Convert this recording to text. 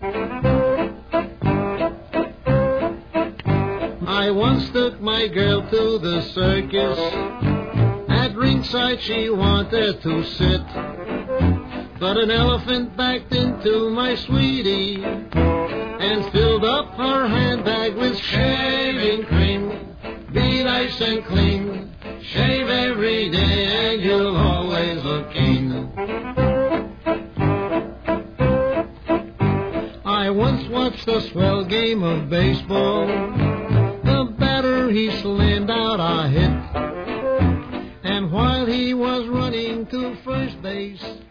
I once took my girl to the circus. At ringside she wanted to sit, but an elephant backed into my sweetie and filled up her handbag with shaving cream. Be nice and clean, shave every day and you'll always look keen. I once watched a swell game of baseball. The batter he slammed out a hit, and while he was running to first base,